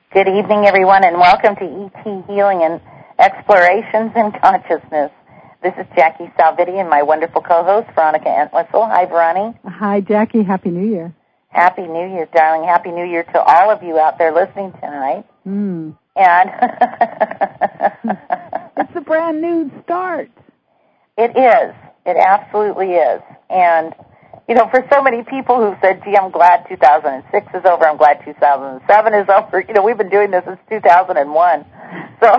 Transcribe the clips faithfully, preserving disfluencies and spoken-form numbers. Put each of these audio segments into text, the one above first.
Good evening, everyone, and welcome to E T Healing and Explorations in Consciousness. This is Jackie Salviti and my wonderful co-host, Veronica Entwistle. Hi, Veroni. Hi, Jackie. Happy New Year. Happy New Year, darling. Happy New Year to all of you out there listening tonight. Mm. And it's a brand new start. It is. It absolutely is. And, you know, for so many people who said, gee, I'm glad two thousand six is over, I'm glad two thousand seven is over, you know, we've been doing this since two thousand one. So,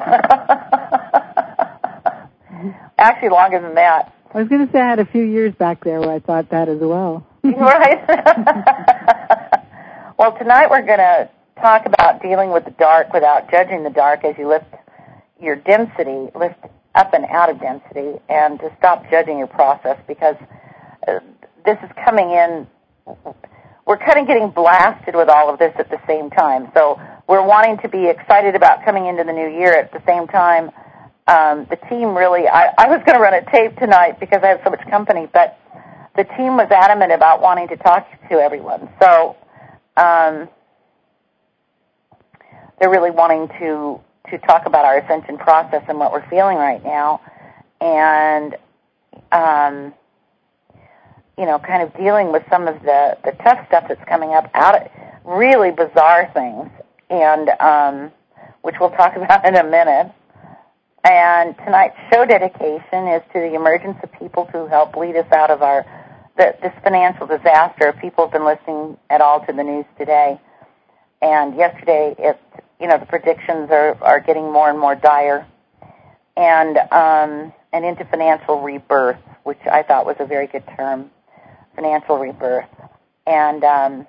actually longer than that. I was going to say I had a few years back there where I thought that as well. Right? Well, tonight we're going to talk about dealing with the dark without judging the dark as you lift your density, lift up and out of density, and to stop judging your process, because uh, this is coming in, we're kind of getting blasted with all of this at the same time. So we're wanting to be excited about coming into the new year at the same time. Um, the team really, I, I was going to run a tape tonight because I have so much company, but the team was adamant about wanting to talk to everyone. So um, they're really wanting to, to talk about our ascension process and what we're feeling right now. And um, you know, kind of dealing with some of the, the tough stuff that's coming up, out of really bizarre things, and um, which we'll talk about in a minute. And tonight's show dedication is to the emergence of people to help lead us out of our the, this financial disaster. People have been listening at all to the news today, and yesterday, it you know the predictions are, are getting more and more dire, and um, and into financial rebirth, which I thought was a very good term. Financial rebirth. And um,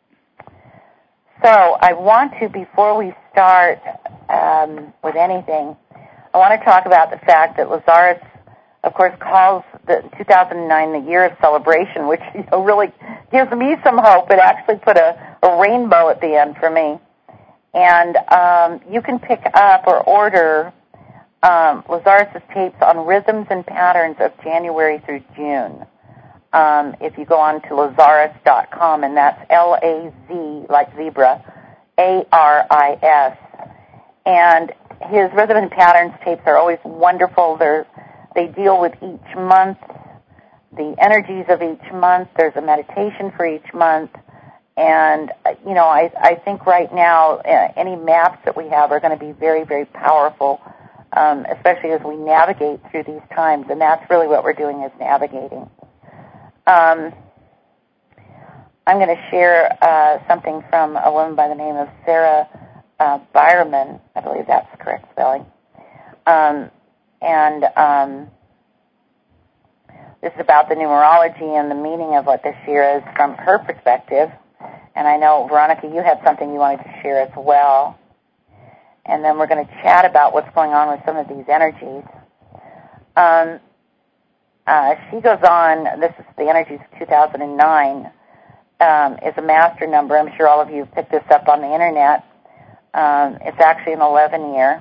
so I want to, before we start um, with anything, I want to talk about the fact that Lazarus, of course, calls the two thousand nine the year of celebration, which you know really gives me some hope. It actually put a, a rainbow at the end for me. And um, you can pick up or order um, Lazarus' tapes on rhythms and patterns of January through June. Um, if you go on to Lazarus dot com, and that's L A Z, like zebra, A R I S. And his Rhythm and Patterns tapes are always wonderful. They're, they deal with each month, the energies of each month. There's a meditation for each month. And, you know, I, I think right now uh, any maps that we have are going to be very, very powerful, um, especially as we navigate through these times. And that's really what we're doing, is navigating. Um, I'm going to share uh, something from a woman by the name of Sarah uh, Byerman. I believe that's the correct spelling. Um, and um, this is about the numerology and the meaning of what this year is from her perspective. And I know, Veronica, you had something you wanted to share as well. And then we're going to chat about what's going on with some of these energies. Um, Uh, she goes on, this is the energies of two thousand nine, um, is a master number. I'm sure all of you have picked this up on the Internet. Um, it's actually an eleven year.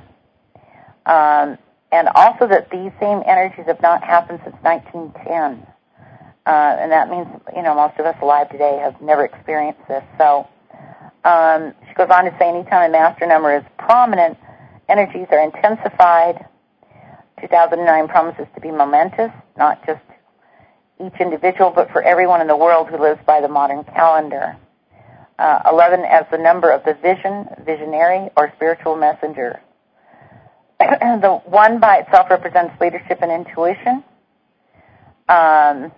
Um, and also that these same energies have not happened since nineteen ten. Uh, and that means, you know, most of us alive today have never experienced this. So um, she goes on to say, anytime a master number is prominent, energies are intensified. two thousand nine promises to be momentous, not just each individual, but for everyone in the world who lives by the modern calendar. Uh, eleven as the number of the vision, visionary, or spiritual messenger. The one by itself represents leadership and intuition. Um,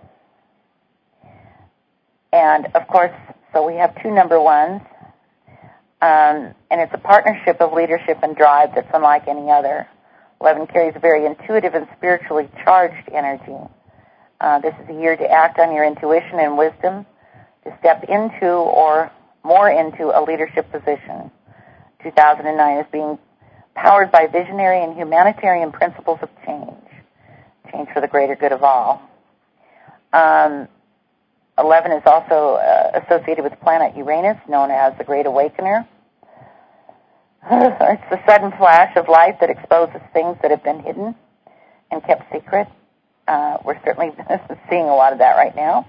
and, of course, so we have two number ones. Um, and it's a partnership of leadership and drive that's unlike any other. eleven carries a very intuitive and spiritually charged energy. Uh, this is a year to act on your intuition and wisdom, to step into or more into a leadership position. two thousand nine is being powered by visionary and humanitarian principles of change, change for the greater good of all. Um, eleven is also uh, associated with the planet Uranus, known as the Great Awakener. It's the sudden flash of light that exposes things that have been hidden and kept secret. Uh, we're certainly seeing a lot of that right now.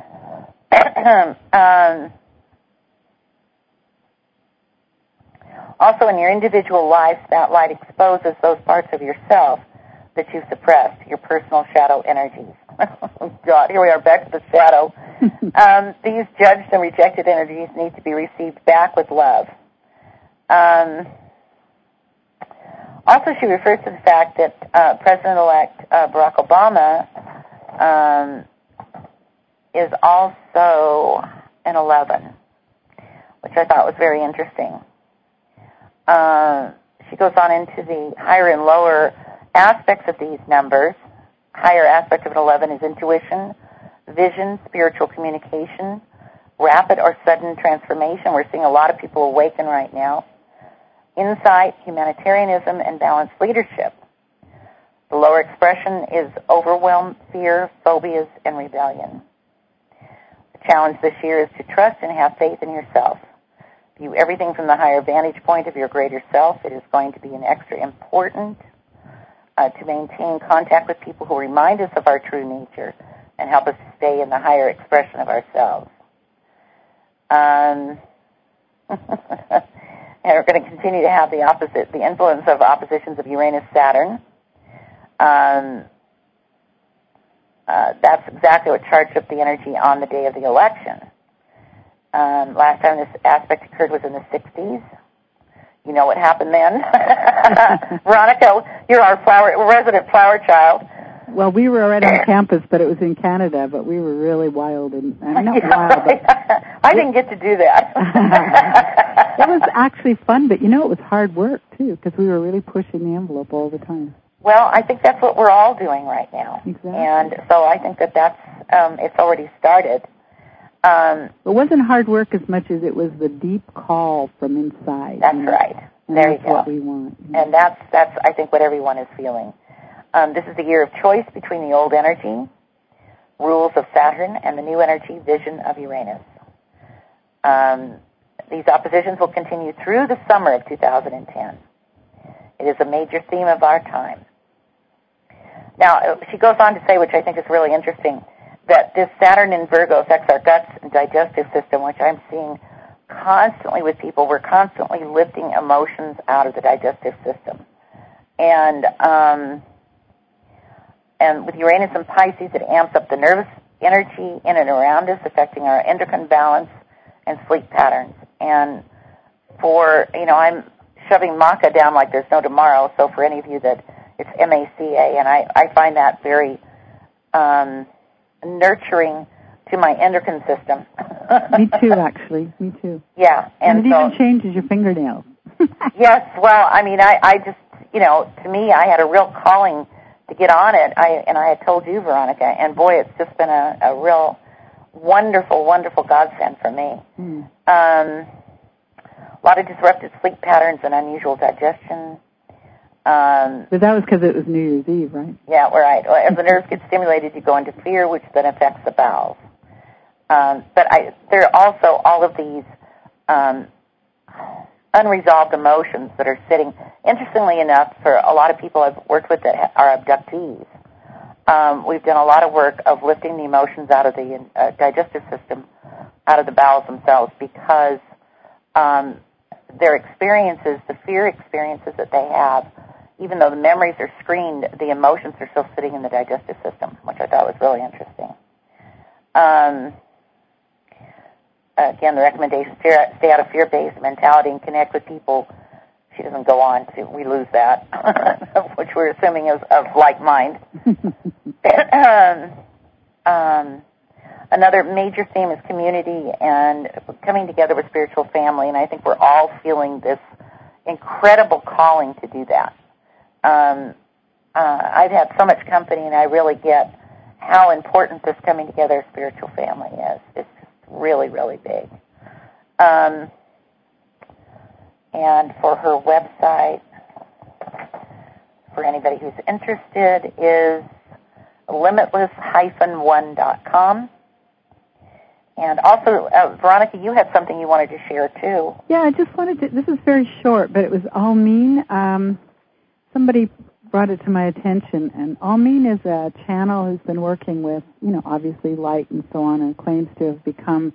um, Also, in your individual life, that light exposes those parts of yourself that you suppressed, your personal shadow energies. God, here we are back to the shadow. um, these judged and rejected energies need to be received back with love. Um, also, she refers to the fact that uh, President-elect uh, Barack Obama um, is also an eleven, which I thought was very interesting. Uh, she goes on into the higher and lower aspects of these numbers. Higher aspect of an eleven is intuition, vision, spiritual communication, rapid or sudden transformation. We're seeing a lot of people awaken right now. Insight, humanitarianism, and balanced leadership. The lower expression is overwhelm, fear, phobias, and rebellion. The challenge this year is to trust and have faith in yourself. View everything from the higher vantage point of your greater self. It is going to be an extra important uh, to maintain contact with people who remind us of our true nature and help us to stay in the higher expression of ourselves. Um, and we're going to continue to have the opposite, the influence of oppositions of Uranus-Saturn. Um, uh, that's exactly what charged up the energy on the day of the election. Um, last time this aspect occurred was in the sixties. You know what happened then. Veronica, you're our flower, resident flower child. Well, we were already on campus, but it was in Canada, but we were really wild. and, and Not yeah, wild, but... I didn't get to do that. It was actually fun, but, you know, it was hard work, too, because we were really pushing the envelope all the time. Well, I think that's what we're all doing right now. Exactly. And so I think that that's, um, it's already started. Um, it wasn't hard work as much as it was the deep call from inside. That's you know? right. And there that's you go. What we want. You know? And that's, that's, I think, what everyone is feeling. Um, this is the year of choice between the old energy, rules of Saturn, and the new energy, vision of Uranus. Um, these oppositions will continue through the summer of two thousand ten. It is a major theme of our time. Now, she goes on to say, which I think is really interesting, that this Saturn in Virgo affects our guts and digestive system, which I'm seeing constantly with people. We're constantly lifting emotions out of the digestive system. And um, and with Uranus and Pisces, it amps up the nervous energy in and around us, affecting our endocrine balance and sleep patterns. And for, you know, I'm shoving maca down like there's no tomorrow, so for any of you that it's M A C A, and I, I find that very um, nurturing to my endocrine system. Me too, actually. Me too. Yeah. And, and it so, even changes your fingernails. Yes, well, I mean, I, I just, you know, to me, I had a real calling to get on it, I, and I had told you, Veronica, and boy, it's just been a, a real wonderful, wonderful godsend for me. Mm. Um, a lot of disrupted sleep patterns and unusual digestion. Um, but that was because it was New Year's Eve, right? Yeah, right. Well, as the nerves get stimulated, you go into fear, which then affects the bowels. Um, but I, there are also all of these um, unresolved emotions that are sitting. Interestingly enough, for a lot of people I've worked with that are abductees, um, we've done a lot of work of lifting the emotions out of the uh, digestive system, out of the bowels themselves, because um, their experiences, the fear experiences that they have, even though the memories are screened, the emotions are still sitting in the digestive system, which I thought was really interesting. Um, again, the recommendation, stay out of fear-based mentality and connect with people. She doesn't go on to, we lose that, which we're assuming is of like mind. um, um, another major theme is community and coming together with spiritual family, and I think we're all feeling this incredible calling to do that. Um, uh, I've had so much company, and I really get how important this coming together of spiritual family is. It's just really, really big. Um, and for her website, for anybody who's interested, is limitless dash one dot com. And also, uh, Veronica, you had something you wanted to share, too. Yeah, I just wanted to, this is very short, but it was Almeen. Um, somebody brought it to my attention, and Almeen is a channel who's been working with, you know, obviously light and so on, and claims to have become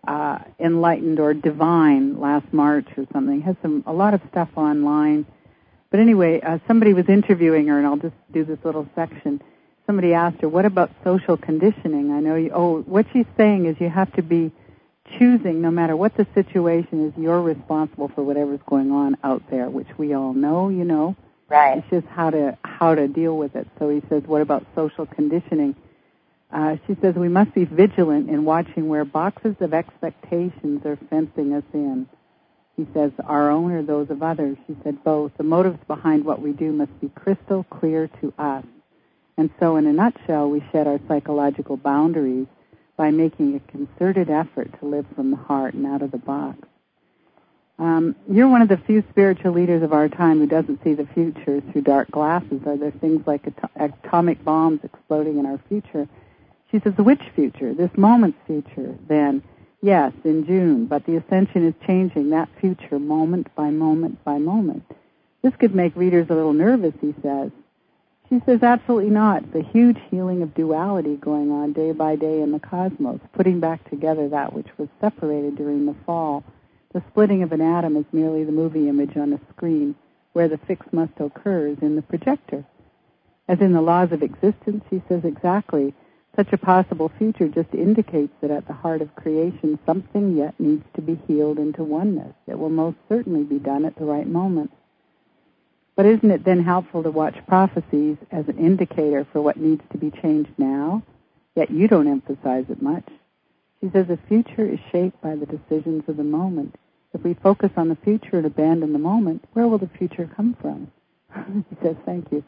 uh, enlightened or divine last March or something. Has some a lot of stuff online. But anyway, uh, somebody was interviewing her, and I'll just do this little section. Somebody asked her, what about social conditioning? I know you, oh, what she's saying is you have to be choosing, no matter what the situation is, you're responsible for whatever's going on out there, which we all know, you know. Right. It's just how to how to deal with it. So he says, what about social conditioning? Uh, she says, we must be vigilant in watching where boxes of expectations are fencing us in. He says, our own or those of others. She said, both. The motives behind what we do must be crystal clear to us. And so, in a nutshell, we shed our psychological boundaries by making a concerted effort to live from the heart and out of the box. Um, you're one of the few spiritual leaders of our time who doesn't see the future through dark glasses. Are there things like at- atomic bombs exploding in our future? She says, which future? This moment's future, then. Yes, in June, but the ascension is changing that future moment by moment by moment. This could make readers a little nervous, he says. She says, absolutely not. The huge healing of duality going on day by day in the cosmos, putting back together that which was separated during the fall. The splitting of an atom is merely the movie image on a screen, where the fix must occurs in the projector. As in the laws of existence, she says, exactly. Such a possible future just indicates that at the heart of creation, something yet needs to be healed into oneness. It will most certainly be done at the right moment. But isn't it then helpful to watch prophecies as an indicator for what needs to be changed now? Yet you don't emphasize it much. She says the future is shaped by the decisions of the moment. If we focus on the future and abandon the moment, where will the future come from? He says, thank you.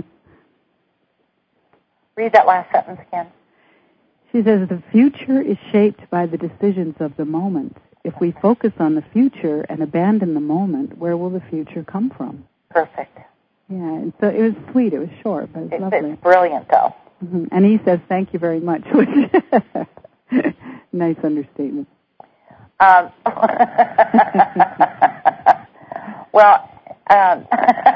Read that last sentence again. She says the future is shaped by the decisions of the moment. If we focus on the future and abandon the moment, where will the future come from? Perfect. Yeah, and so it was sweet. It was short, but it was it's, lovely. It's brilliant, though. Mm-hmm. And he says, thank you very much, which nice understatement. Um, well, um,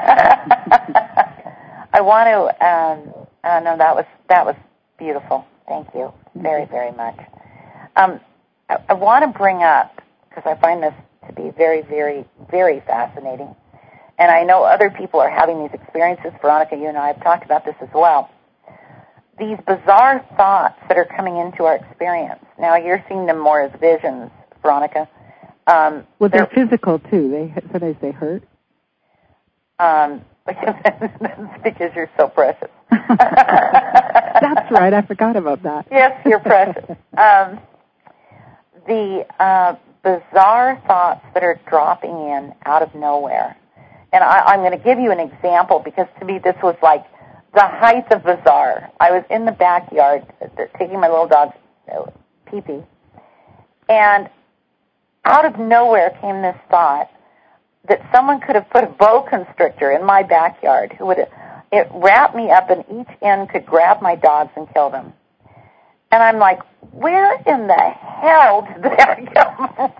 I want to, um, uh, no, that was, that was beautiful. Thank you very, very much. Um, I, I want to bring up, because I find this to be very, very, very fascinating, and I know other people are having these experiences. Veronica, you and I have talked about this as well. These bizarre thoughts that are coming into our experience. Now, you're seeing them more as visions, Veronica. Um, well, they're, they're physical, too. They Sometimes they hurt. Um, that's because you're so precious. That's right. I forgot about that. Yes, you're precious. Um, the uh, bizarre thoughts that are dropping in out of nowhere. And I, I'm going to give you an example because to me this was like the height of bizarre. I was in the backyard taking my little dog's pee-pee, and out of nowhere came this thought that someone could have put a boa constrictor in my backyard who would it wrap me up and each end could grab my dogs and kill them. And I'm like, where in the hell did that come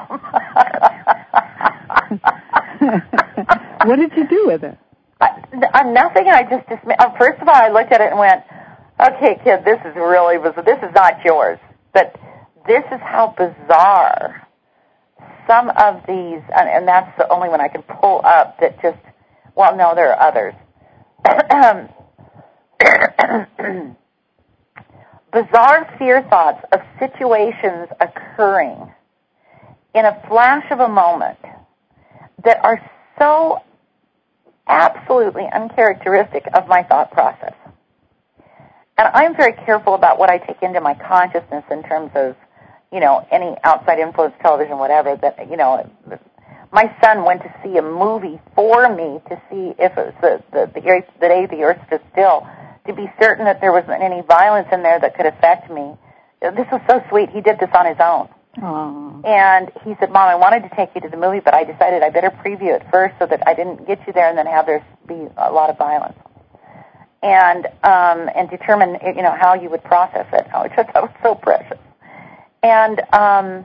from? What did you do with it? I, I, nothing. I just, just first of all, I looked at it and went, okay, kid, this is really bizarre. This is not yours. But this is how bizarre some of these, and, and that's the only one I can pull up that just, well, no, there are others. Bizarre fear thoughts of situations occurring in a flash of a moment that are so absolutely uncharacteristic of my thought process. And I'm very careful about what I take into my consciousness in terms of, you know, any outside influence, television, whatever, that, you know, my son went to see a movie for me to see if it was the, the, the, the day the earth stood still, to be certain that there wasn't any violence in there that could affect me. This was so sweet. He did this on his own. Aww. And he said, Mom, I wanted to take you to the movie, but I decided I better preview it first so that I didn't get you there and then have there be a lot of violence. And um, and determine, you know, how you would process it, which I thought was so precious. And um,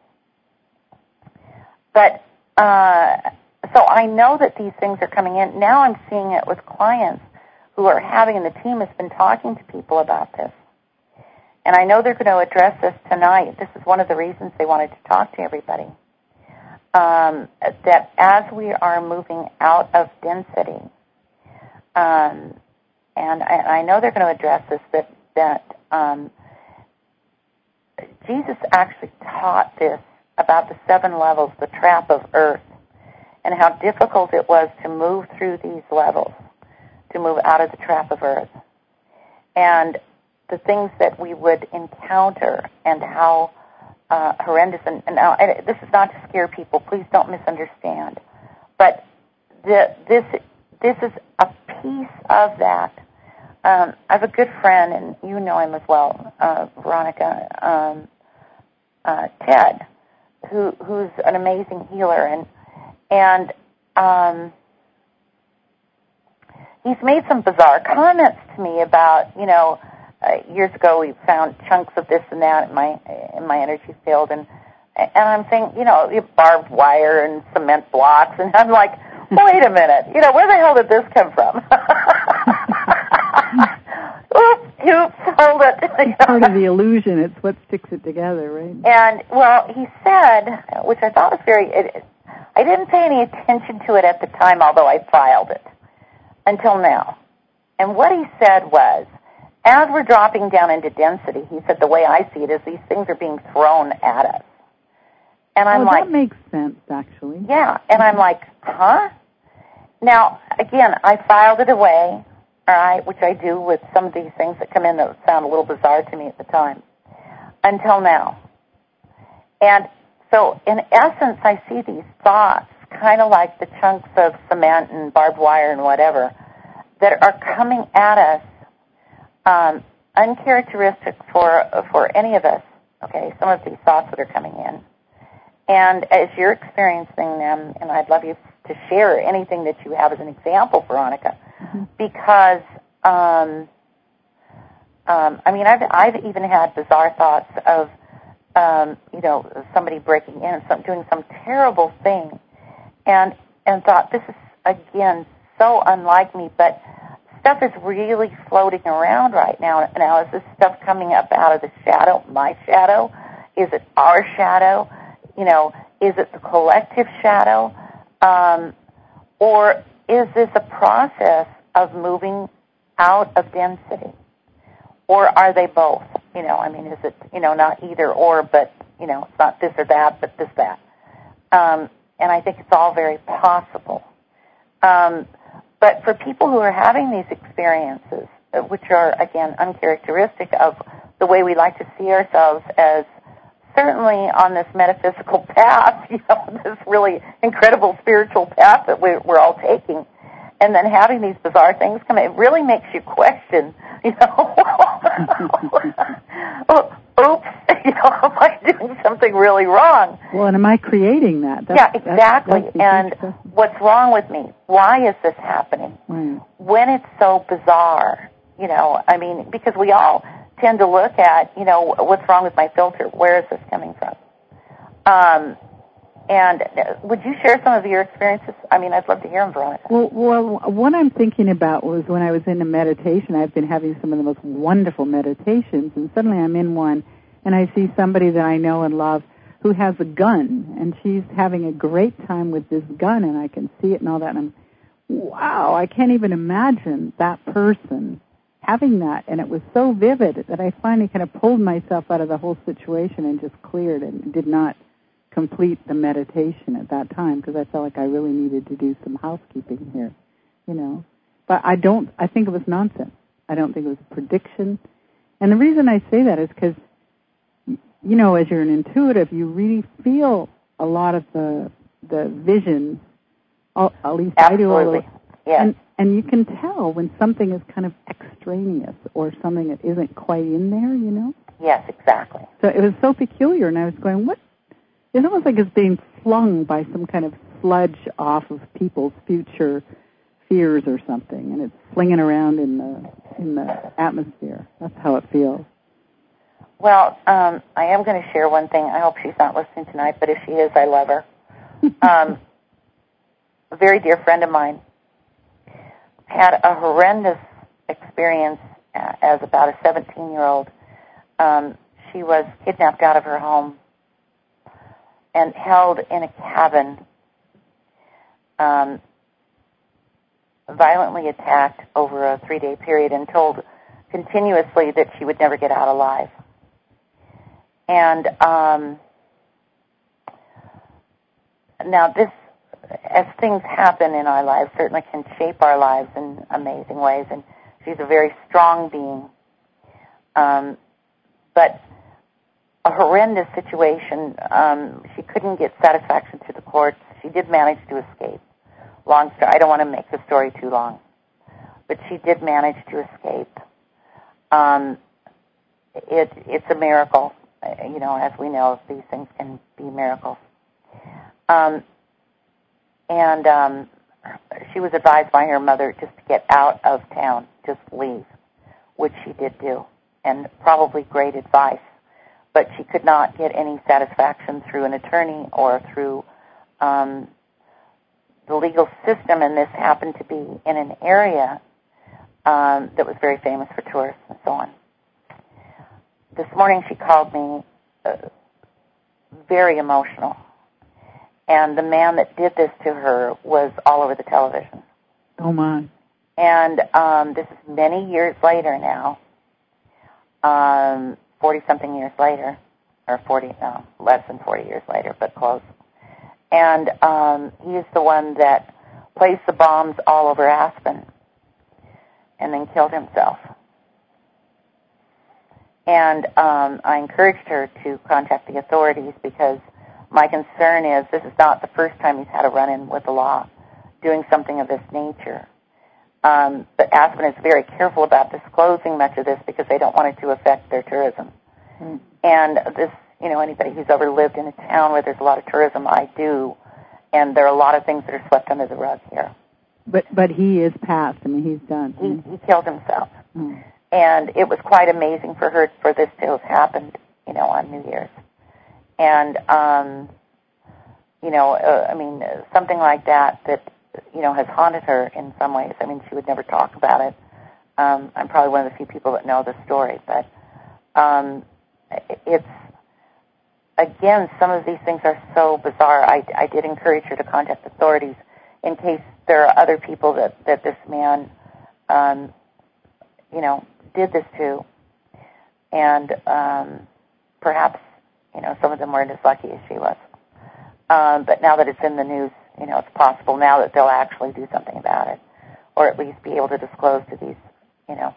but uh, so I know that these things are coming in. Now I'm seeing it with clients who are having, and the team has been talking to people about this. and I know they're going to address this tonight. This is one of the reasons they wanted to talk to everybody. Um, that as we are moving out of density, um, and I, I know they're going to address this, that, that um, Jesus actually taught this about the seven levels, the trap of earth, and how difficult it was to move through these levels, to move out of the trap of earth, and the things that we would encounter and how Uh, horrendous, and, and now, and this is not to scare people. Please don't misunderstand. But the, this this is a piece of that. Um, I have a good friend, and you know him as well, uh, Veronica, um, uh, Ted, who who's an amazing healer, and and um, he's made some bizarre comments to me about, you know. Uh, years ago, we found chunks of this and that in my in my energy field, and and I'm saying, you know, barbed wire and cement blocks, and I'm like, wait a minute, you know, where the hell did this come from? Oops, oops, hold it. It's part of the illusion. It's what sticks it together, right? And well, he said, which I thought was very. It, I didn't pay any attention to it at the time, although I filed it until now. And what he said was, as we're dropping down into density, he said, the way I see it is these things are being thrown at us. And I'm oh, like... that makes sense, actually. Yeah, and I'm like, huh? Now, again, I filed it away, all right, which I do with some of these things that come in that sound a little bizarre to me at the time, until now. And so, in essence, I see these thoughts, kind of like the chunks of cement and barbed wire and whatever, that are coming at us, Um, uncharacteristic for for any of us, okay, some of these thoughts that are coming in. And as you're experiencing them, and I'd love you to share anything that you have as an example, Veronica, mm-hmm. because, um, um, I mean, I've, I've even had bizarre thoughts of, um, you know, somebody breaking in and some, doing some terrible thing, and and thought, this is, again, so unlike me, but stuff is really floating around right now. Now, is this stuff coming up out of the shadow, my shadow? Is it our shadow? You know, is it the collective shadow? Um, or is this a process of moving out of density? Or are they both? You know, I mean, is it, you know, not either or, but, you know, it's not this or that, but this, that. Um, and I think it's all very possible. Um, But for people who are having these experiences, which are, again, uncharacteristic of the way we like to see ourselves as certainly on this metaphysical path, you know, this really incredible spiritual path that we're, we're all taking, and then having these bizarre things come in, it really makes you question, you know, oops, you know, am I doing something really wrong? Well, and am I creating that? That's, yeah, exactly. That's, that's and what's wrong with me? Why is this happening? Right. When it's so bizarre, you know, I mean, because we all tend to look at, you know, what's wrong with my filter? Where is this coming from? Um, and would you share some of your experiences? I mean, I'd love to hear them, Veronica. Well, well, what I'm thinking about was when I was in a meditation, I've been having some of the most wonderful meditations, and suddenly I'm in one, and I see somebody that I know and love who has a gun, and she's having a great time with this gun, and I can see it and all that, and I'm, wow, I can't even imagine that person having that, and it was so vivid that I finally kind of pulled myself out of the whole situation and just cleared it and did not complete the meditation at that time because I felt like I really needed to do some housekeeping here, you know. But I don't, I think it was nonsense. I don't think it was a prediction. And the reason I say that is because, you know, as you're an intuitive, you really feel a lot of the the visions, at least Absolutely. I do. Yes. And, and you can tell when something is kind of extraneous or something that isn't quite in there, you know? Yes, exactly. So it was so peculiar, and I was going, what? It's almost like it's being flung by some kind of sludge off of people's future fears or something, and it's flinging around in the in the atmosphere. That's how it feels. Well, um, I am going to share one thing. I hope she's not listening tonight, but if she is, I love her. um, a very dear friend of mine had a horrendous experience as about a seventeen-year-old um, she was kidnapped out of her home and held in a cabin, um, violently attacked over a three-day period and told continuously that she would never get out alive. And um, now this, as things happen in our lives, certainly can shape our lives in amazing ways, and she's a very strong being. Um, but a horrendous situation, um, she couldn't get satisfaction through the courts. She did manage to escape. Long story, I don't want to make the story too long, but she did manage to escape. Um, it, it's a miracle. You know, as we know, these things can be miracles. Um, and um, she was advised by her mother just to get out of town, just leave, which she did do, and probably great advice. But she could not get any satisfaction through an attorney or through um, the legal system, and this happened to be in an area um, that was very famous for tourists and so on. This morning she called me uh, very emotional, and the man that did this to her was all over the television. Oh, my. And um, this is many years later now, um, forty-something years later, or forty, no, less than forty years later, but close. And um, he is the one that placed the bombs all over Aspen and then killed himself. And um, I encouraged her to contact the authorities because my concern is this is not the first time he's had a run-in with the law doing something of this nature. Um, but Aspen is very careful about disclosing much of this because they don't want it to affect their tourism. Mm. And this, you know, anybody who's ever lived in a town where there's a lot of tourism, I do, and there are a lot of things that are swept under the rug here. But but he is past. I mean, he's done. He, he killed himself. Mm. And it was quite amazing for her, for this to have happened, you know, on New Year's. And, um, you know, uh, I mean, uh, something like that that, you know, has haunted her in some ways. I mean, she would never talk about it. Um, I'm probably one of the few people that know the story. But um, it's, again, some of these things are so bizarre. I, I did encourage her to contact authorities in case there are other people that, that this man, um, you know, did this to, and um, perhaps, you know, some of them weren't as lucky as she was. Um, but now that it's in the news, you know, it's possible now that they'll actually do something about it, or at least be able to disclose to these, you know,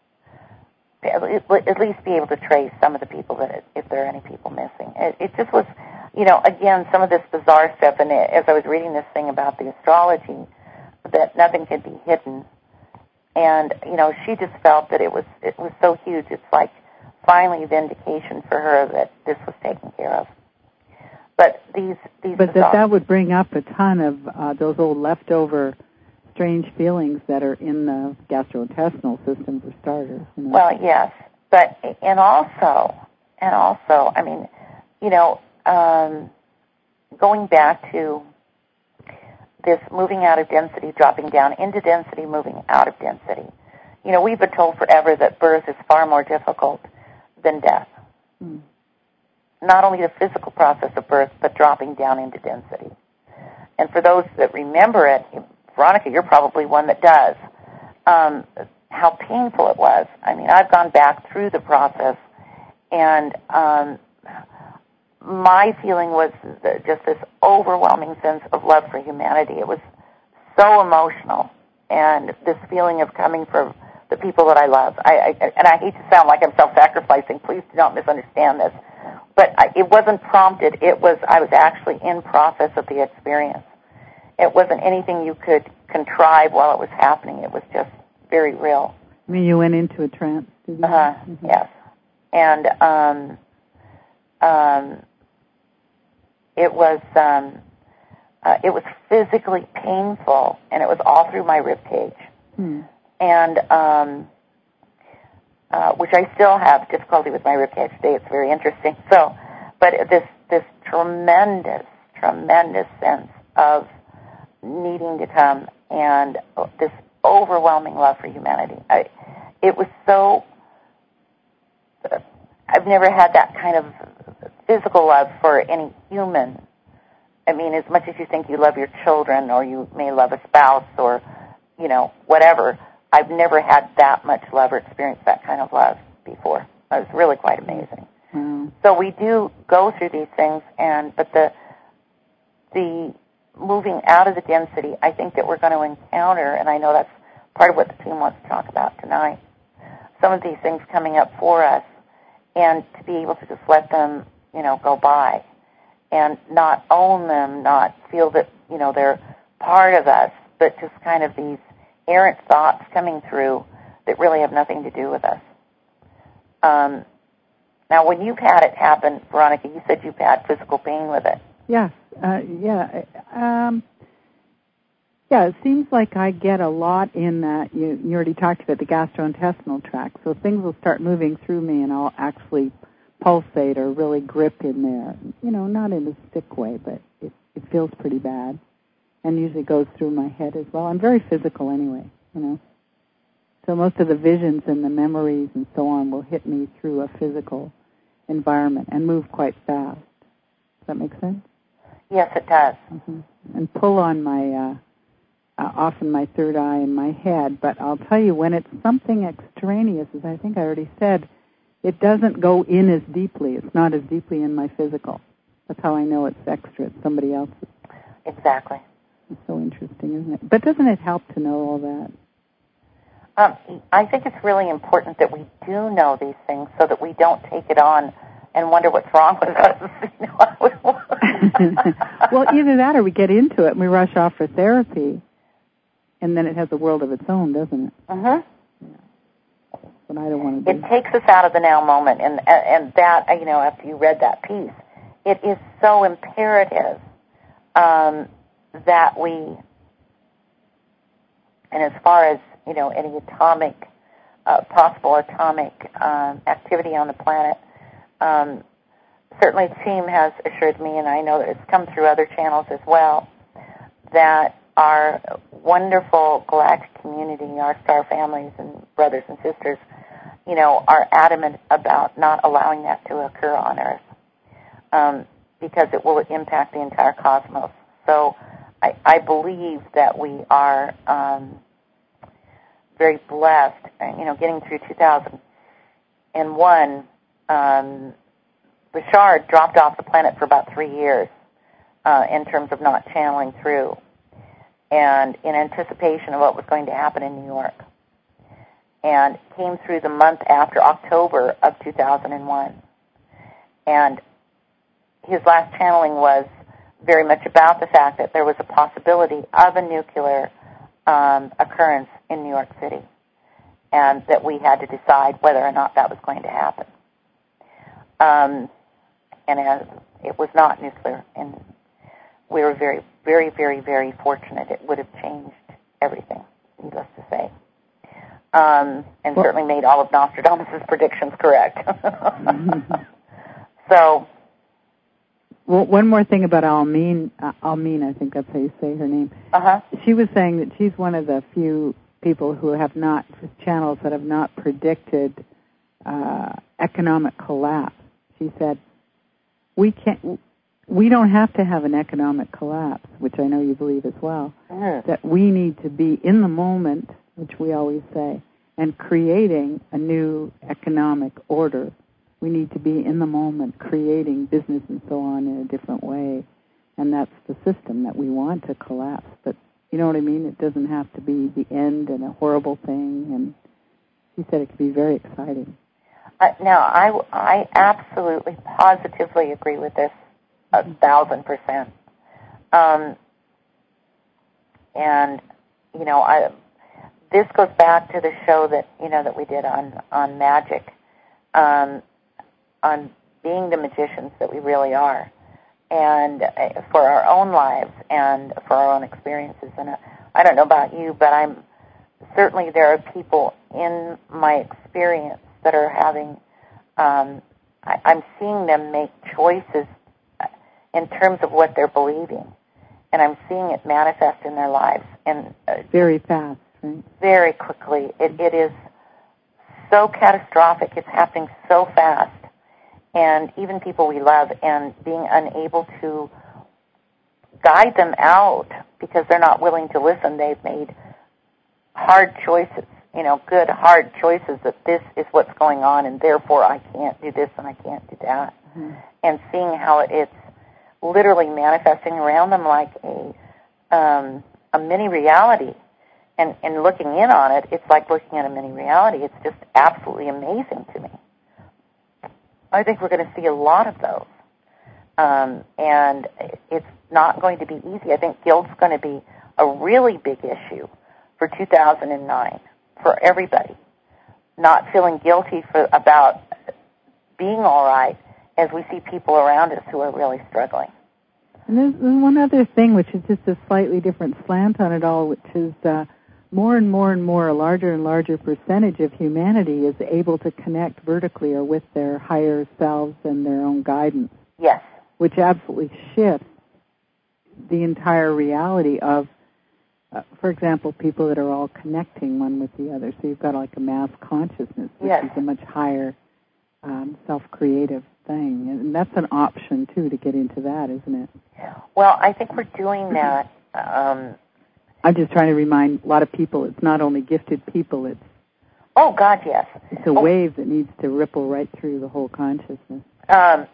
at least be able to trace some of the people that, it, if there are any people missing. It, it just was, you know, again, some of this bizarre stuff, and it, as I was reading this thing about the astrology, that nothing could be hidden. And, you know, she just felt that it was it was so huge. It's like finally vindication for her that this was taken care of. But these these But that that would bring up a ton of uh, those old leftover strange feelings that are in the gastrointestinal system for starters. You know? Well, yes, but and also and also, I mean, you know, um, going back to this moving out of density, dropping down into density, moving out of density. You know, we've been told forever that birth is far more difficult than death. Mm. Not only the physical process of birth, but dropping down into density. And for those that remember it, Veronica, you're probably one that does, um, how painful it was. I mean, I've gone back through the process, and um, my feeling was just this overwhelming sense of love for humanity. It was so emotional, and this feeling of coming from the people that I love. I, I and I hate to sound like I'm self-sacrificing. Please do not misunderstand this. But I, it wasn't prompted. It was I was actually in process of the experience. It wasn't anything you could contrive while it was happening. It was just very real. I mean, you went into a trance, did you? Uh-huh, mm-hmm. Yes. And um, um, it was um, uh, it was physically painful, and it was all through my rib cage. Hmm. And um, uh, which I still have difficulty with my rib cage today. It's very interesting. So, but this this tremendous, tremendous sense of needing to come and this overwhelming love for humanity. I, it was so, I've never had that kind of physical love for any human. I mean, as much as you think you love your children, or you may love a spouse, or, you know, whatever, I've never had that much love or experienced that kind of love before. It was really quite amazing. Mm. So we do go through these things, and but the the moving out of the density, I think that we're going to encounter, and I know that's part of what the team wants to talk about tonight, some of these things coming up for us, and to be able to just let them, you know, go by and not own them, not feel that, you know, they're part of us, but just kind of these errant thoughts coming through that really have nothing to do with us. Um, now, when you've had it happen, Veronica, you said you've had physical pain with it. Yes, uh, yeah. Um, yeah, it seems like I get a lot in that. You, you already talked about the gastrointestinal tract, so things will start moving through me, and I'll actually pulsate or really grip in there. You know, not in a stick way, but it, it feels pretty bad, and usually goes through my head as well. I'm very physical anyway, you know. So most of the visions and the memories and so on will hit me through a physical environment and move quite fast. Does that make sense? Yes, it does. Mm-hmm. And pull on my, uh, uh, often my third eye and my head. But I'll tell you, when it's something extraneous, as I think I already said, it doesn't go in as deeply. It's not as deeply in my physical. That's how I know it's extra. It's somebody else's. Exactly. It's so interesting, isn't it? But doesn't it help to know all that? Um, I think it's really important that we do know these things so that we don't take it on and wonder what's wrong with us. You know? Well, either that or we get into it and we rush off for therapy, and then it has a world of its own, doesn't it? Uh-huh. Yeah. But I don't want to do. It takes us out of the now moment, and and that, you know, after you read that piece, it is so imperative um, that we, and as far as, you know, any atomic, uh, possible atomic um, activity on the planet, um, certainly the team has assured me, and I know that it's come through other channels as well, that our wonderful galactic community, our star families and brothers and sisters, you know, are adamant about not allowing that to occur on Earth, um, because it will impact the entire cosmos. So I, I believe that we are um, very blessed, you know, getting through two thousand one. Um, Bashar dropped off the planet for about three years uh, in terms of not channeling through, and in anticipation of what was going to happen in New York, and came through the month after October of two thousand one. And his last channeling was very much about the fact that there was a possibility of a nuclear um, occurrence in New York City, and that we had to decide whether or not that was going to happen. Um, and as it was not nuclear, and we were very, very, very, very fortunate. It would have changed everything, needless to say, um, and well, certainly made all of Nostradamus' predictions correct. mm-hmm. So, well, one more thing about Almeen, uh, Almeen, I think that's how you say her name. Uh-huh. She was saying that she's one of the few people who have not, channels that have not predicted uh, economic collapse. She said, we can't, we don't have to have an economic collapse, which I know you believe as well, mm-hmm. that we need to be in the moment, which we always say, and creating a new economic order. We need to be in the moment, creating business and so on in a different way, and that's the system that we want to collapse. But you know what I mean? It doesn't have to be the end and a horrible thing, and she said it could be very exciting. Uh, now, I, I absolutely, positively agree with this a thousand percent. Um, and, you know, I, this goes back to the show that, you know, that we did on, on magic, um, on being the magicians that we really are, and uh, for our own lives and for our own experiences. And uh, I don't know about you, but I'm certainly there are people in my experience that are having, um, I, I'm seeing them make choices in terms of what they're believing, and I'm seeing it manifest in their lives. And uh, very fast, right? Very quickly. It, it is so catastrophic. It's happening so fast. and even people we love, and being unable to guide them out because they're not willing to listen. They've made hard choices, you know, good, hard choices that this is what's going on, and therefore I can't do this and I can't do that. Mm-hmm. And seeing how it's literally manifesting around them like a um, a mini reality, and, and looking in on it, it's like looking at a mini reality. It's just absolutely amazing to me. I think we're going to see a lot of those. Um, and it's not going to be easy. I think guilt's going to be a really big issue for two thousand nine for everybody. Not feeling guilty for about being all right as we see people around us who are really struggling. And there's one other thing, which is just a slightly different slant on it all, which is uh, more and more and more, a larger and larger percentage of humanity is able to connect vertically or with their higher selves and their own guidance. Yes. Which absolutely shifts the entire reality of, uh, for example, people that are all connecting one with the other. So you've got like a mass consciousness, which yes. is a much higher um, self-creative thing. And that's an option, too, to get into that, isn't it? Well, I think we're doing that. Um, I'm just trying to remind a lot of people it's not only gifted people, it's Oh, God, yes. It's a oh. wave that needs to ripple right through the whole consciousness. Um,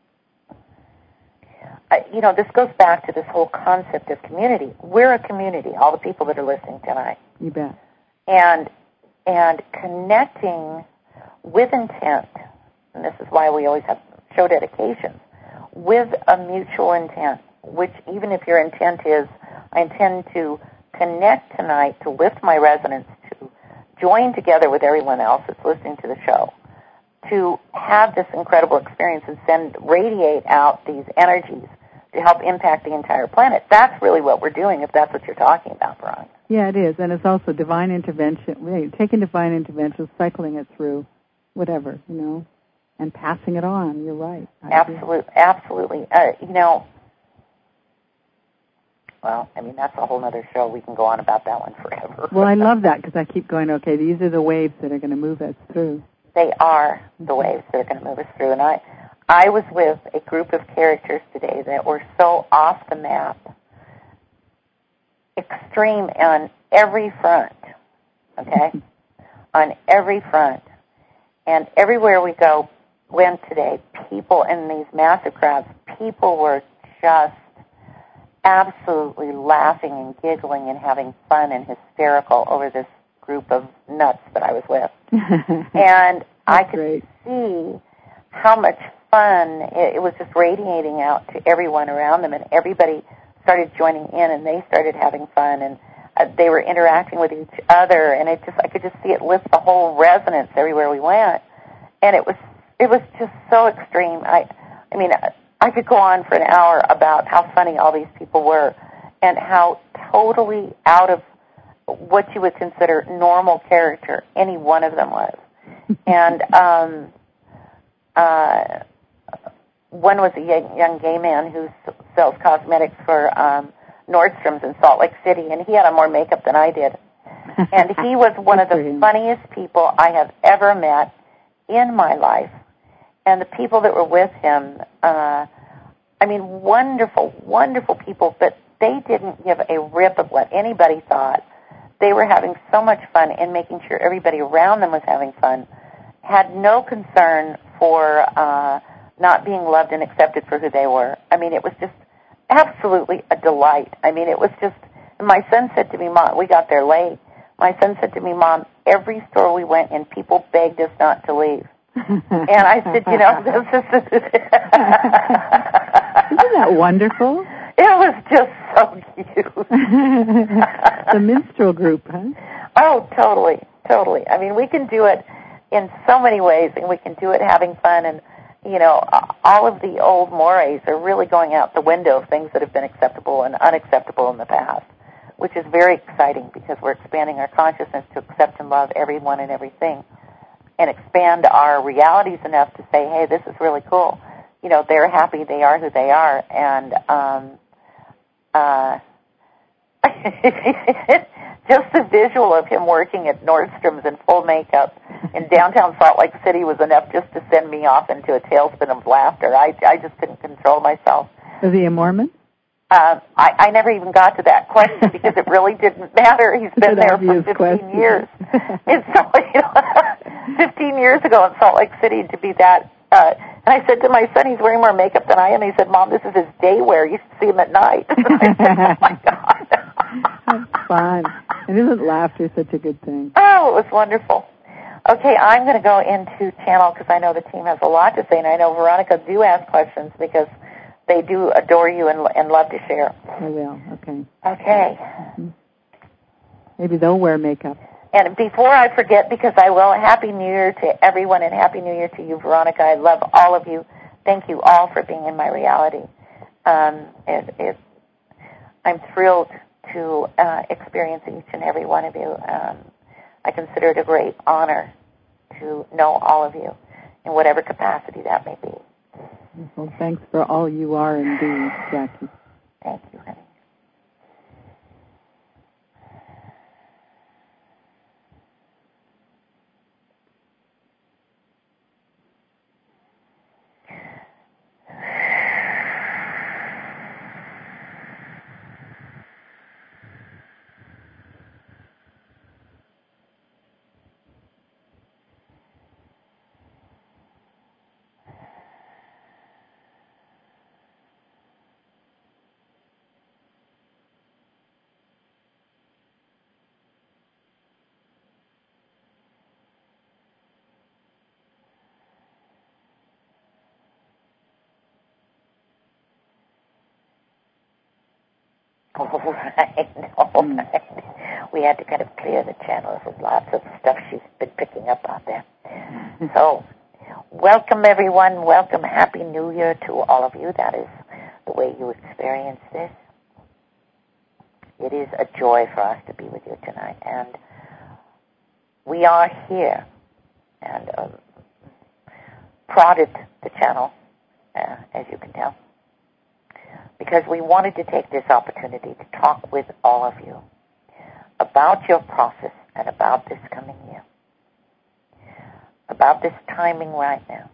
I, you know, this goes back to this whole concept of community. We're a community, all the people that are listening tonight. You bet. And and connecting with intent, and this is why we always have show dedications, with a mutual intent, which even if your intent is, I intend to connect tonight to lift my resonance, to join together with everyone else that's listening to the show, to have this incredible experience and send, radiate out these energies to help impact the entire planet. That's really what we're doing, if that's what you're talking about, Veronica. Yeah, it is. And it's also divine intervention, taking divine intervention, cycling it through, whatever, you know, and passing it on. You're right. Absolutely. Absolutely. Uh, you know, well, I mean, that's a whole other show. We can go on about that one forever. Well, I love that because I keep going, okay, these are the waves that are going to move us through. They are the waves that are going to move us through. And I, I was with a group of characters today that were so off the map, extreme on every front, okay? On every front. And everywhere we go, went today, people in these massive crowds, people were just absolutely laughing and giggling and having fun and hysterical over this group of nuts that I was with. And I could great. see how much fun, it, it was just radiating out to everyone around them, and everybody started joining in, and they started having fun, and uh, they were interacting with each other, and it just, I could just see it lift the whole resonance everywhere we went. And it was, it was just so extreme. I, I mean, I could go on for an hour about how funny all these people were and how totally out of what you would consider normal character any one of them was. And um, uh, one was a young, young gay man who sells cosmetics for um, Nordstrom's in Salt Lake City, and he had on more makeup than I did. And he was one of the funniest people I have ever met in my life. And the people that were with him, uh, I mean, wonderful, wonderful people, but they didn't give a rip of what anybody thought. They were having so much fun and making sure everybody around them was having fun, had no concern for uh, not being loved and accepted for who they were. I mean, it was just absolutely a delight. I mean, it was just, my son said to me, Mom, we got there late. My son said to me, Mom, every store we went in, people begged us not to leave. And I said, you know, this is... Isn't that wonderful? It was just so cute. The minstrel group, huh? Oh, totally, totally. I mean, we can do it in so many ways, and we can do it having fun, and, you know, all of the old mores are really going out the window of things that have been acceptable and unacceptable in the past, which is very exciting because we're expanding our consciousness to accept and love everyone and everything, and expand our realities enough to say, hey, this is really cool. You know, they're happy, they are who they are, and um, uh, just the visual of him working at Nordstrom's in full makeup in downtown Salt Lake City was enough just to send me off into a tailspin of laughter. I, I just couldn't control myself. Is he a Mormon? Uh, I, I never even got to that question because it really didn't matter. He's been there for fifteen question. years. It's so, you know, fifteen years ago in Salt Lake City to be that. Uh, and I said to my son, he's wearing more makeup than I am. He said, Mom, this is his day wear. You should see him at night. I said, oh, my God. That's fun. And isn't laughter such a good thing? Oh, it was wonderful. Okay, I'm going to go into channel because I know the team has a lot to say, and I know Veronica do ask questions because they do adore you and, and love to share. I will. Okay. Okay. Maybe they'll wear makeup. And before I forget, because I will, Happy New Year to everyone and Happy New Year to you, Veronica. I love all of you. Thank you all for being in my reality. Um, it, it, I'm thrilled to uh, experience each and every one of you. Um, I consider it a great honor to know all of you in whatever capacity that may be. Well, thanks for all you are and do, Jackie. Thank you, honey. Oh, right. Oh, right. We had to kind of clear the channels with lots of stuff she's been picking up out there. So, welcome, everyone. Welcome. Happy New Year to all of you. That is the way you experience this. It is a joy for us to be with you tonight. And we are here and uh, prodded the channel, uh, as you can tell, because we wanted to take this opportunity to talk with all of you about your process and about this coming year, about this timing right now.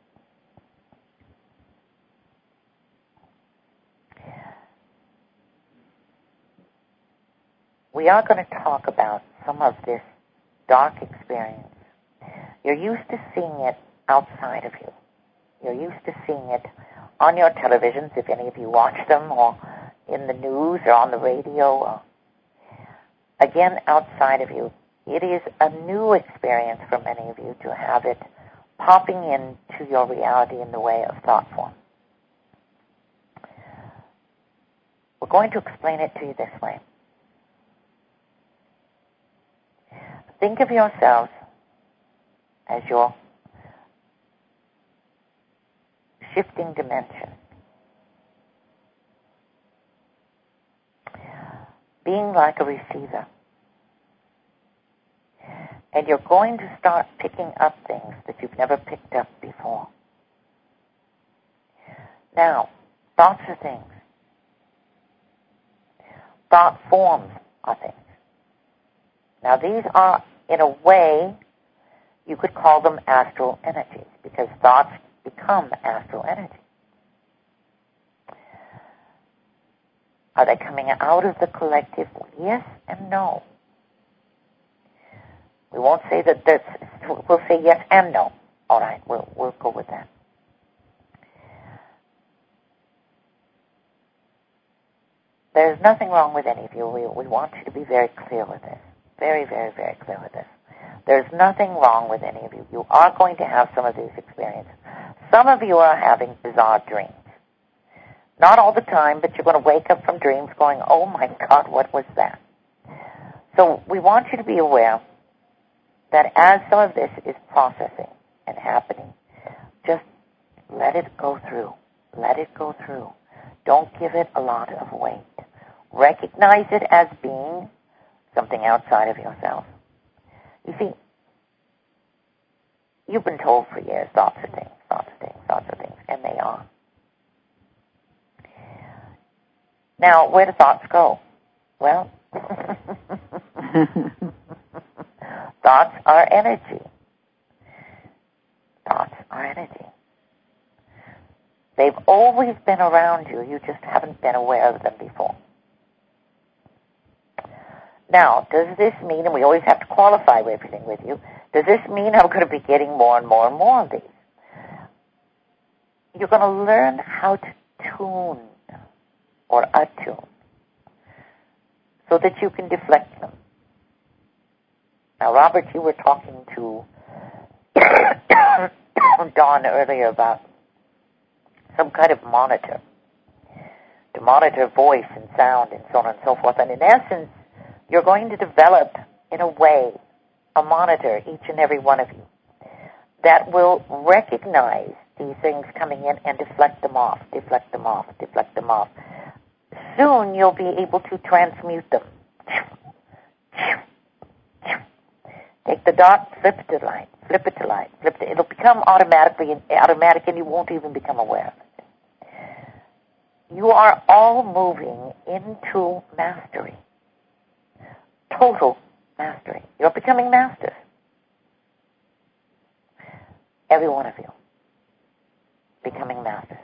We are going to talk about some of this dark experience. You're used to seeing it outside of you. You're used to seeing it on your televisions, if any of you watch them, or in the news or on the radio, or again, outside of you. It is a new experience for many of you to have it popping into your reality in the way of thought form. We're going to explain it to you this way. Think of yourselves as your shifting dimension, being like a receiver. And you're going to start picking up things that you've never picked up before. Now, thoughts are things. Thought forms are things. Now, these are, in a way, you could call them astral energies, because thoughts become astral energy. Are they coming out of the collective? Yes and no. We won't say that this, we'll say yes and no. All right, we'll, we'll go with that. There's nothing wrong with any of you. We, we want you to be very clear with this. Very, very, very clear with this. There's nothing wrong with any of you. You are going to have some of these experiences. Some of you are having bizarre dreams. Not all the time, but you're going to wake up from dreams going, oh my God, what was that? So we want you to be aware that as some of this is processing and happening, just let it go through. Let it go through. Don't give it a lot of weight. Recognize it as being something outside of yourself. You see, you've been told for years, thoughts are things, thoughts are things, thoughts are things, and they are. Now, where do thoughts go? Well, Thoughts are energy. Thoughts are energy. They've always been around you. You just haven't been aware of them before. Now, does this mean, and we always have to qualify everything with you, does this mean I'm going to be getting more and more and more of these? You're going to learn how to tune or attune so that you can deflect them. Now, Robert, you were talking to Dawn earlier about some kind of monitor to monitor voice and sound and so on and so forth. And in essence, you're going to develop, in a way, a monitor, each and every one of you, that will recognize these things coming in and deflect them off, deflect them off, deflect them off. Soon you'll be able to transmute them. Take the dot, flip it to light, flip it to light, flip it. It'll become automatically automatic, and you won't even become aware of it. You are all moving into mastery, total mastery. You're becoming masters, every one of you, becoming masters.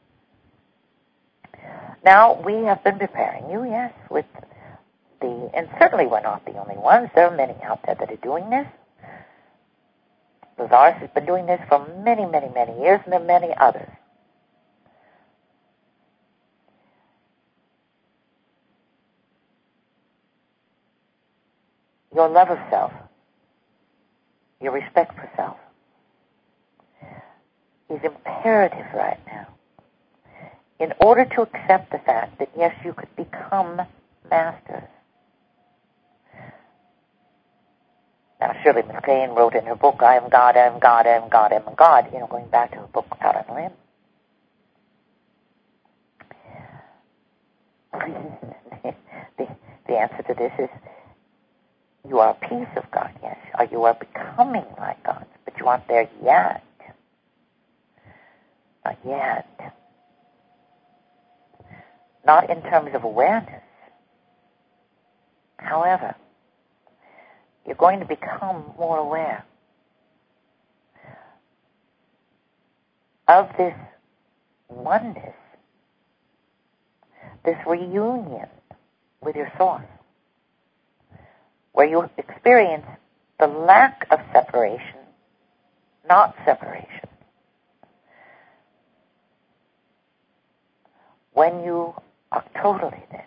Now, we have been preparing you, yes, with the, and certainly we're not the only ones. There are many out there that are doing this. Lazarus has been doing this for many, many, many years, and there are many others. Your love of self, your respect for self, is imperative right now in order to accept the fact that, yes, you could become masters. Now, Shirley MacLaine wrote in her book, I am God, I am God, I am God, I am God, you know, going back to her book, Out on a Limb. the, the answer to this is, you are a piece of God, yes, or you are becoming like God, but you aren't there yet. Not yet. Not in terms of awareness. However, you're going to become more aware of this oneness, this reunion with your source, where you experience the lack of separation, not separation. When you are totally there,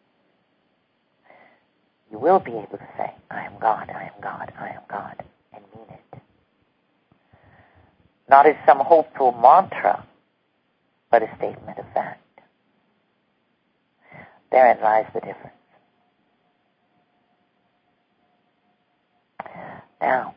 you will be able to say, I am God, I am God, I am God, and mean it. Not as some hopeful mantra, but a statement of fact. Therein lies the difference. Now,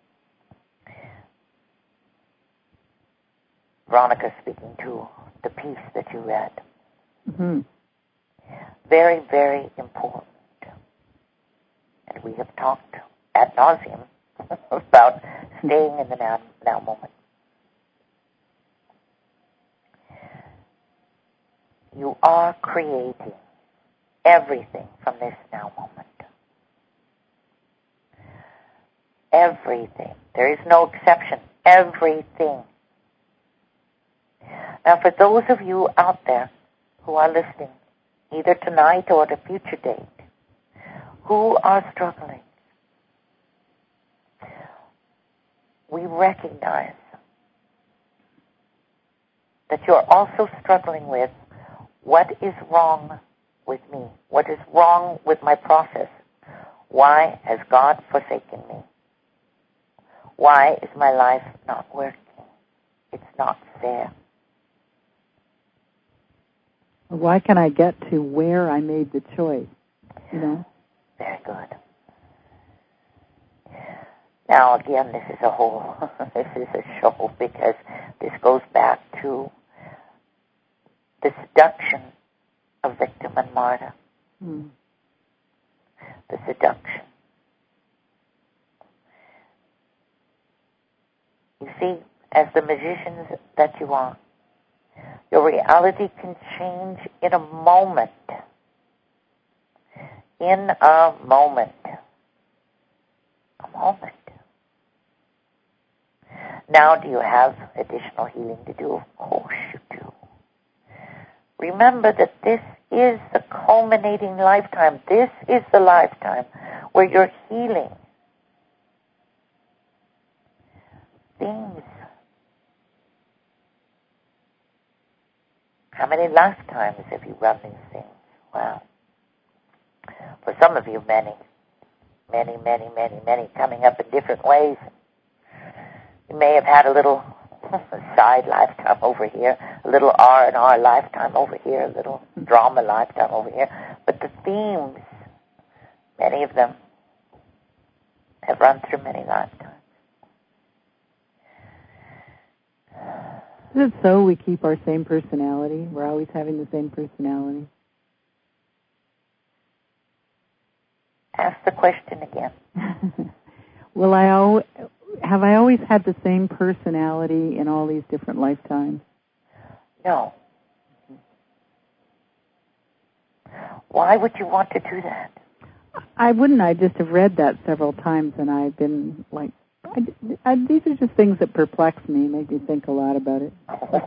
Veronica speaking to the piece that you read. Mm-hmm. Very, very important. And we have talked ad nauseum about staying in the now, now moment. You are creating everything from this now moment. Everything. There is no exception. Everything. Now, for those of you out there who are listening, either tonight or at a future date, who are struggling, we recognize that you're also struggling with what is wrong with me, what is wrong with my process. Why has God forsaken me? Why is my life not working? It's not fair. Why can I get to where I made the choice? You know? Very good. Now, again, this is a whole, this is a show because this goes back to the seduction of victim and martyr. Mm. The seduction. You see, as the magicians that you are, your reality can change in a moment. In a moment. moment. Now, do you have additional healing to do? Of course you do. Remember that this is the culminating lifetime. This is the lifetime where you're healing things. How many lifetimes have you run these things? Well, for some of you, many. Many, many, many, many, coming up in different ways. You may have had a little side lifetime over here, a little R and R lifetime over here, a little drama lifetime over here. But the themes, many of them, have run through many lifetimes. Is it so we keep our same personality? We're always having the same personality? Ask the question again. Will I al- have I always had the same personality in all these different lifetimes? No. Why would you want to do that? I wouldn't. I just have read that several times, and I've been like, I, I, these are just things that perplex me, make me think a lot about it.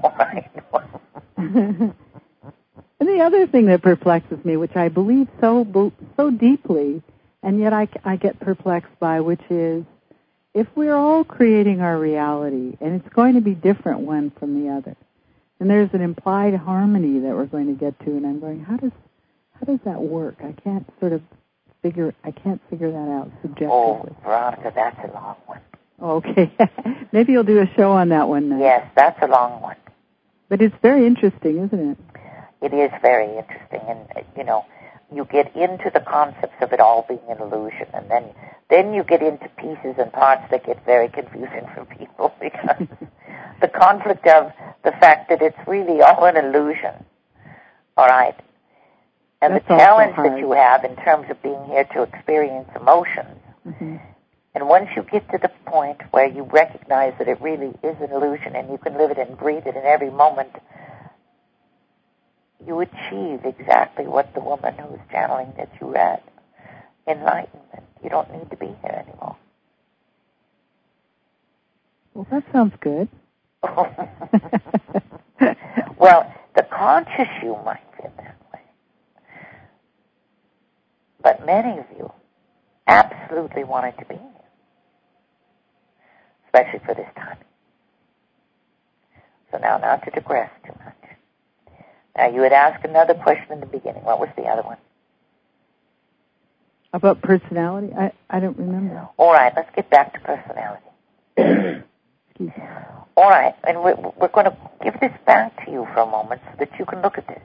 And the other thing that perplexes me, which I believe so so deeply, and yet I, I get perplexed by, which is, if we're all creating our reality, and it's going to be different one from the other, and there's an implied harmony that we're going to get to, and I'm going, how does how does that work? I can't sort of figure I can't figure that out subjectively. Oh, Veronica, that's a long one. Okay, maybe you'll do a show on that one now. Yes, that's a long one. But it's very interesting, isn't it? It is very interesting, and you know, you get into the concepts of it all being an illusion, and then then you get into pieces and parts that get very confusing for people, because the conflict of the fact that it's really all an illusion, all right, and That's the challenge that you have in terms of being here to experience emotions. Mm-hmm. And once you get to the point where you recognize that it really is an illusion and you can live it and breathe it in every moment, you achieve exactly what the woman who was channeling that you read, enlightenment. You don't need to be here anymore. Well, that sounds good. Well, the conscious you might feel that way. But many of you absolutely wanted to be here, especially for this time. So now, not to digress too much. Now, you had asked another question in the beginning. What was the other one? About personality? I, I don't remember. All right, let's get back to personality. Excuse me. All right, and we're, we're going to give this back to you for a moment so that you can look at this.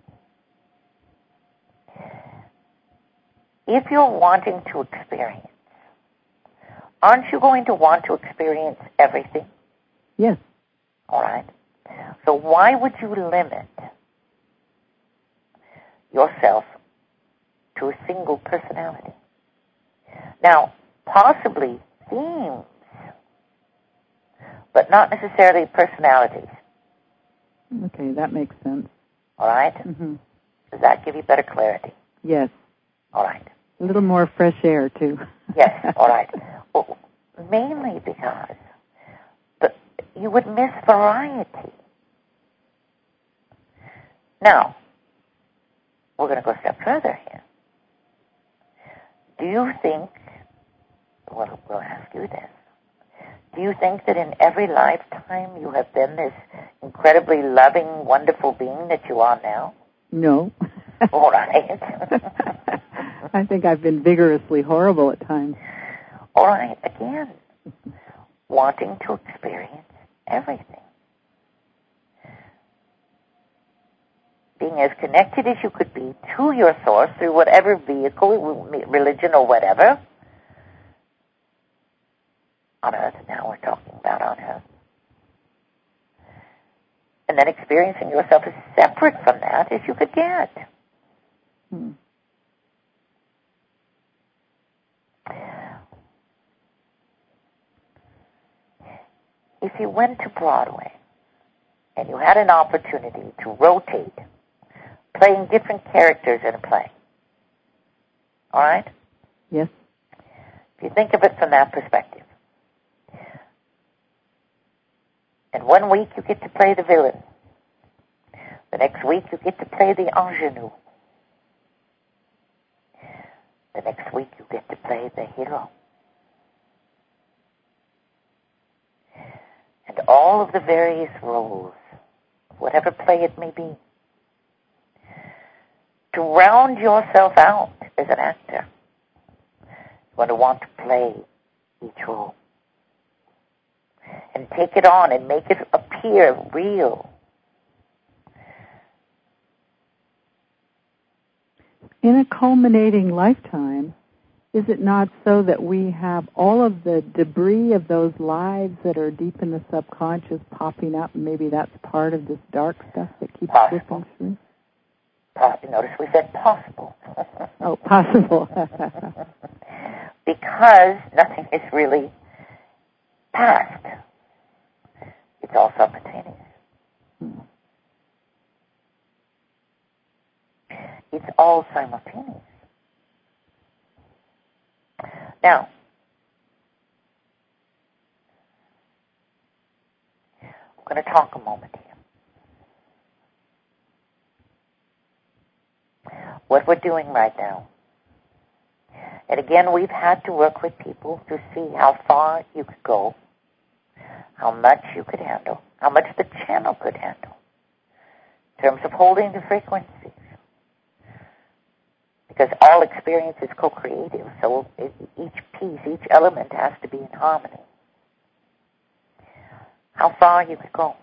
If you're wanting to experience, aren't you going to want to experience everything? Yes. All right. So why would you limit yourself to a single personality? Now, possibly themes, but not necessarily personalities. Okay, that makes sense. All right? Mm-hmm. Does that give you better clarity? Yes. All right. A little more fresh air, too. Yes, all right. Well, mainly because the, you would miss variety. Now, we're going to go a step further here. Do you think, well, we'll ask you this, do you think that in every lifetime you have been this incredibly loving, wonderful being that you are now? No. All right. I think I've been vigorously horrible at times. All right, again, wanting to experience everything. Being as connected as you could be to your source through whatever vehicle, religion or whatever, on earth. Now we're talking about on earth. And then experiencing yourself as separate from that as you could get. Hmm. If you went to Broadway and you had an opportunity to rotate, playing different characters in a play, all right? Yes. If you think of it from that perspective. And one week you get to play the villain. The next week you get to play the ingenue. The next week you get to play the hero. And all of the various roles, whatever play it may be, to round yourself out as an actor, you're going to want to play each role. And take it on and make it appear real. In a culminating lifetime, is it not so that we have all of the debris of those lives that are deep in the subconscious popping up, and maybe that's part of this dark stuff that keeps slipping through? Uh, notice we said possible. Oh, possible. Because nothing is really past. It's all simultaneous. Hmm. It's all simultaneous. Now, we're going to talk a moment here. What we're doing right now. And again, we've had to work with people to see how far you could go, how much you could handle, how much the channel could handle, in terms of holding the frequencies. Because all experience is co-creative, so it, each piece, each element has to be in harmony. How far you could go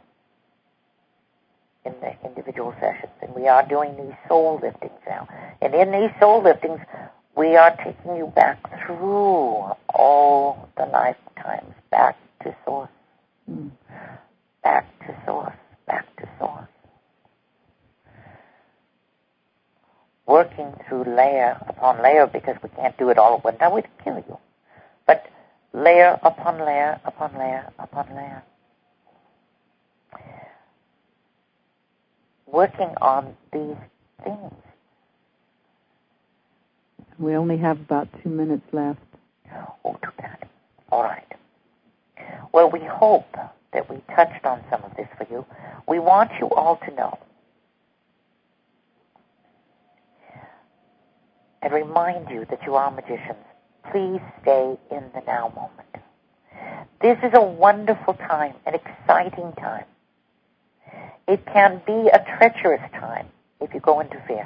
in the individual sessions. And we are doing these soul liftings now. And in these soul liftings, we are taking you back through all the lifetimes, back to source. Mm. Back to source, back to source. Working through layer upon layer, because we can't do it all at one time, we'd kill you. But layer upon layer upon layer upon layer. Working on these things. We only have about two minutes left. Oh, too bad. All right. Well, we hope that we touched on some of this for you. We want you all to know and remind you that you are magicians. Please stay in the now moment. This is a wonderful time, an exciting time. It can be a treacherous time if you go into fear.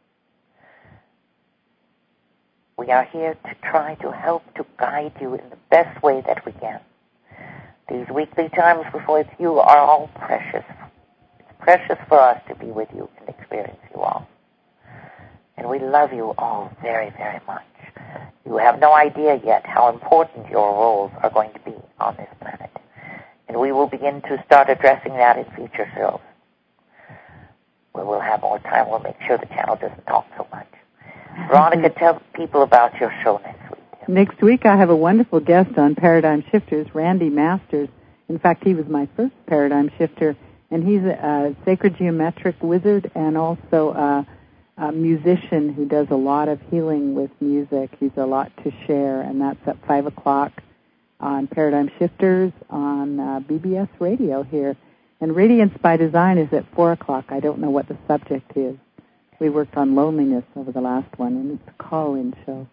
We are here to try to help to guide you in the best way that we can. These weekly times with you are all precious. It's precious for us to be with you and experience you all. And we love you all very, very much. You have no idea yet how important your roles are going to be on this planet. And we will begin to start addressing that in future shows. Where we'll have more time, we'll make sure the channel doesn't talk so much. Veronica, tell people about your show next week. Next week I have a wonderful guest on Paradigm Shifters, Randy Masters. In fact, he was my first Paradigm Shifter, and he's a, a sacred geometric wizard and also a, a musician who does a lot of healing with music. He's a lot to share, and that's at five o'clock on Paradigm Shifters on uh, B B S Radio here. And Radiance by Design is at four o'clock. I don't know what the subject is. We worked on loneliness over the last one, and it's a call-in show.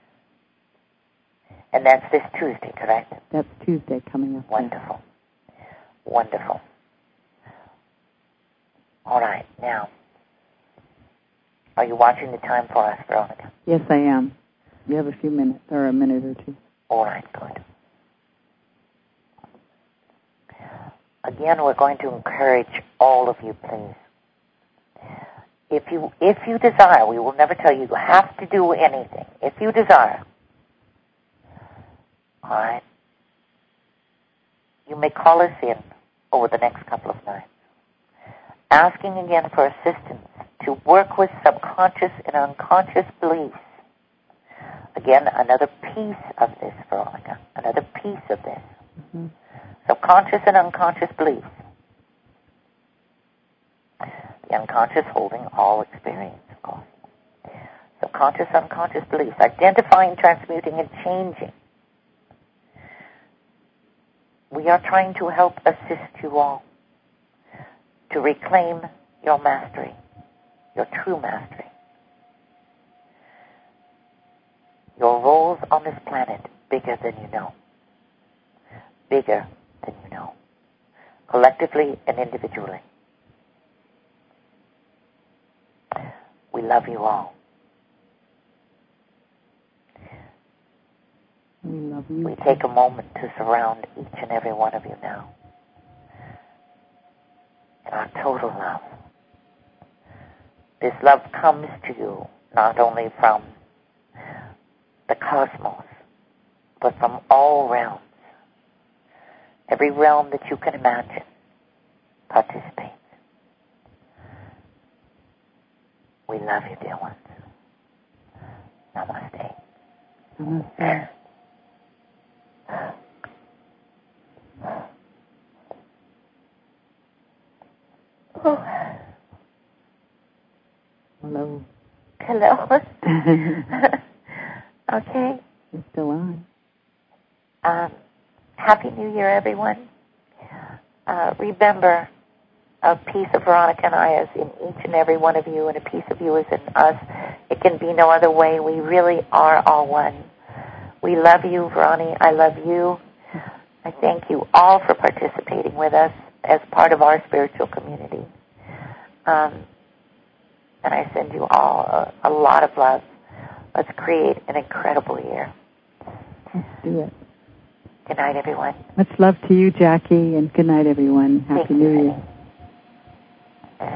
And that's this Tuesday, correct? That's Tuesday coming up. Wonderful. Wonderful. All right, now, are you watching the time for us, Veronica? Yes, I am. You have a few minutes, or a minute or two. All right, good. Again, we're going to encourage all of you, please. If you if you desire, we will never tell you you have to do anything. If you desire, all right, you may call us in over the next couple of nights, asking again for assistance to work with subconscious and unconscious beliefs. Again, another piece of this, Veronica, another piece of this. Mm-hmm. Subconscious and unconscious beliefs. The unconscious holding all experience, of course. Subconscious, unconscious beliefs. Identifying, transmuting, and changing we are trying to help assist you all to reclaim your mastery, your true mastery. Your roles on this planet, bigger than you know. Bigger than you know. Collectively and individually. We love you all. We love you. We take a moment to surround each and every one of you now in our total love. This love comes to you not only from the cosmos, but from all realms. Every realm that you can imagine participates. We love you, dear ones. Namaste. Namaste. Oh. Hello. Hello. Okay. You're still on. Um, Happy New Year, everyone. Uh, remember, a piece of Veronica and I is in each and every one of you, and a piece of you is in us. It can be no other way. We really are all one. We love you, Veroni. I love you. I thank you all for participating with us as part of our spiritual community. Um, and I send you all a, a lot of love. Let's create an incredible year. Let's do it. Good night, everyone. Much love to you, Jackie, and good night, everyone. Happy Thank New you, Year. honey.